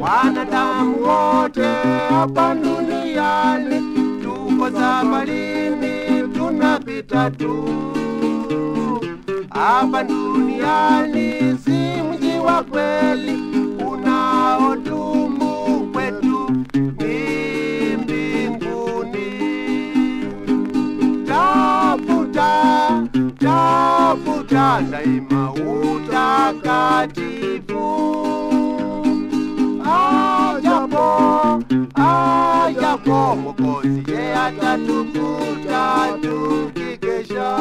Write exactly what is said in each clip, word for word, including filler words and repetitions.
Wanadamu wote hapa duniani tuko safarini, tunapita tu. Hapa duniani si mji wa kweli unaodumu, kwetu ni mbinguni. Tafuta, tafuta daima utakatifu. Ajapo, ajapo Mwokozi, yeye atatukuta tukikesha.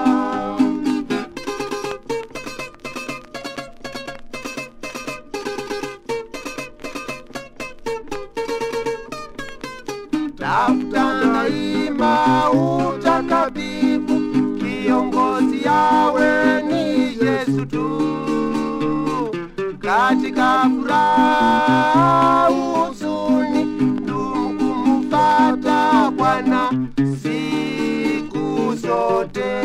Tafuta daima utakatifu, kiongozi yawe ni Yesu tu. Katika furaha huzuni, dumu kumfuata Bwana siku zote.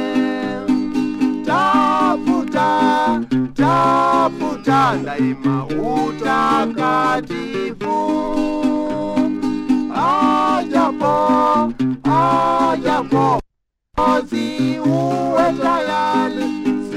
Tafuta, tafuta daima utakatifu. Ajapo, ajapo Mwokozi, uwe tayari.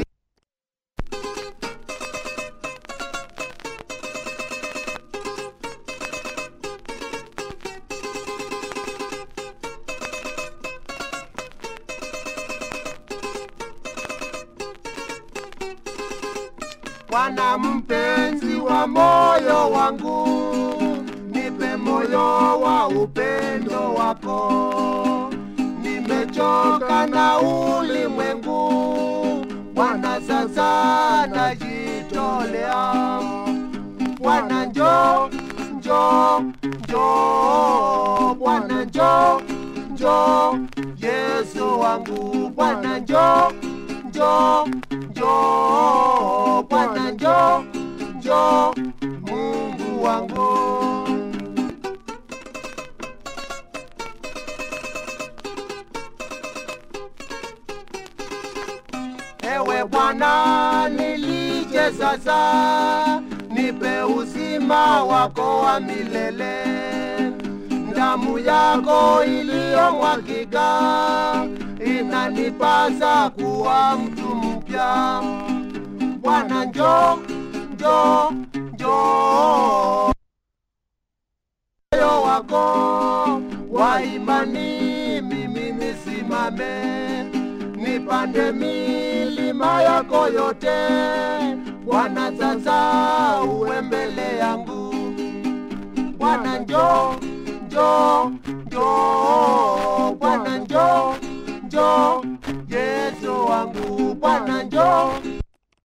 Bwana mpenzi wa moyo wangu, nipe moyo wa upendo wako. Nimechoka na ulimwengu, Bwana sasa najitolea. Bwana njoo, njoo, njoo, Bwana njoo, njoo, Yesu wangu. Bwana njoo, njoo, njoo, Bwana njoo, njoo, Mungu wangu. Ewe Bwana nilije sasa, nipe uzima wako wa milele. Damu yako iliyomwagika inanipasa kuwa mtu mpya. Bwana njoo, njoo, njoo, moyo wako wa imani mimi nisimame. Nipande milima yako yote, Bwana sasa uwe mbele yangu. Bwana njoo, njoo, njoo, Bwana njoo, njoo, Yesu wangu. Bwana njoo,